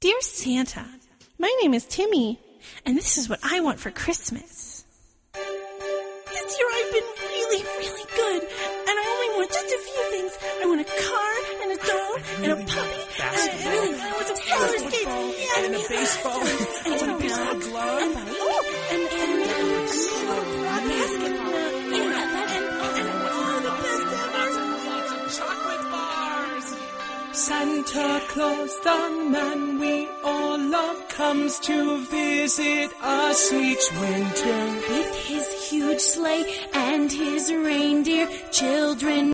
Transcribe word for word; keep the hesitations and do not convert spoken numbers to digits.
Dear Santa, my name is Timmy, and this is what I want for Christmas. This year I've been really, really good, and I only want just a few things. I want a car, and a dog, and a puppy, and I really want some roller skates, yeah, and a baseball, and and a baseball glove, and oh, and and and a basketball, yeah, and and oh, the best ever. Lots of chocolate bars. Santa Claus, the man we all love, comes to visit us each winter with his huge sleigh and his reindeer children.